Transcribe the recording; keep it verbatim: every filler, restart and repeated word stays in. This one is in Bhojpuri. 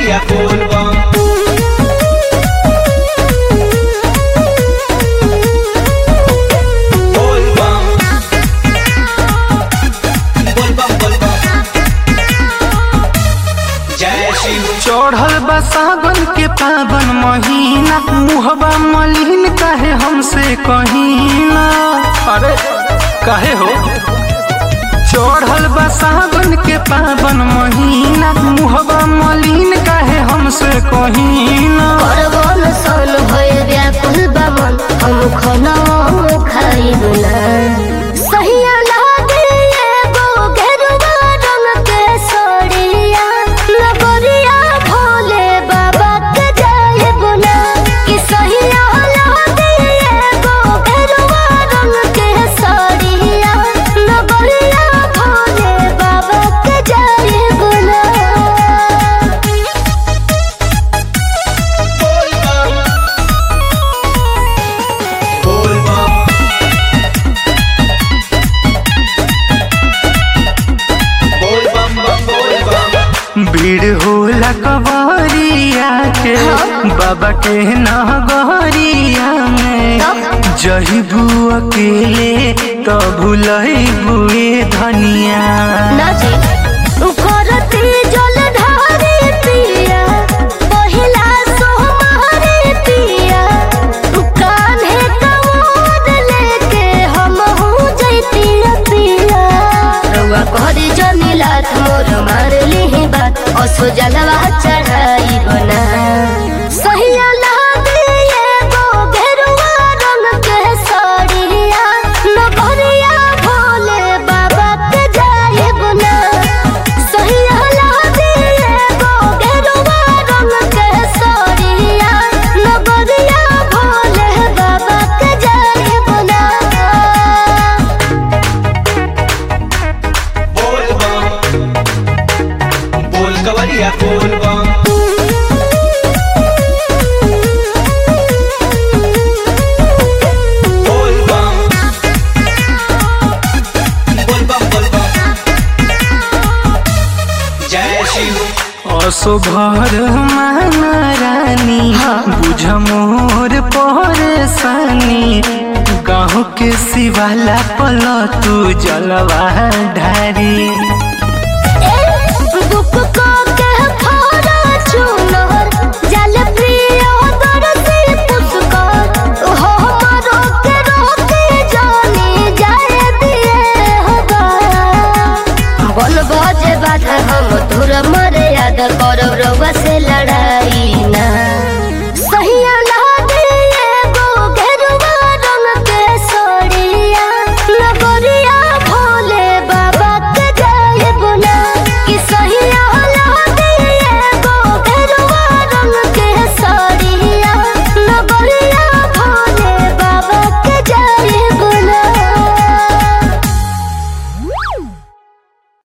कवरिया बोलबम बोलबम बोलबम बोलबम जय शिव। चढ़ल बा सावन के पावन महीना, मुहबा मलिन काहे हमसे कहीना। अरे काहे हो? चढ़ल बा सावन के पावन महीना, मुहबा मलिन काहे हमसे कहीना। परवन सन भय व्याकुल बामन, हम खाना खाइब ना। सहिया लागे एगो गेरुआ रंग के साड़िया, नगरिया भोले बाबा के जाइब ना। कि सहिया लागे एगो गेरुआ रंग के साड़िया, नगरिया भोले बाबा के जाइब ना। बोलबम बोलबम बोलबम भीड़ होला कवरिया के बाबा के नगरिया में। जहिबू अकेले तो भूलबुए धनिया। नाची करती जलधारी पिया, पहिला सोमवारी पिया। कान्हे कमोद लेके हमहू जैती पिया। रउआ कहरी जमीलात मोर मार लिही बात, असो जलवा चढ़ाई बना। सहिया लागे एगो गेरुआ रंग के साड़िया, नगरिया भोले बाबा के जाइब ना। सहिया लागे एगो गेरुआ रंग के साड़िया, नगरिया भोले बाबा के जाइब ना। बोलबम बोल कवरिया बोलबम बोलबम बोलबम बोलबम जय शिव। असो भर माना रानी, बुझ मोर परेशानी। गाँव के शिवाला पल तू जलवा ढारी। दुख को के फारा चुनर, जल प्रिय दरसी पुष्कर। हो मरो के रोके जानी जाए दिए होगा। बन बजे बात हम तुर मर्यादा करब रउआ से लड़ाई।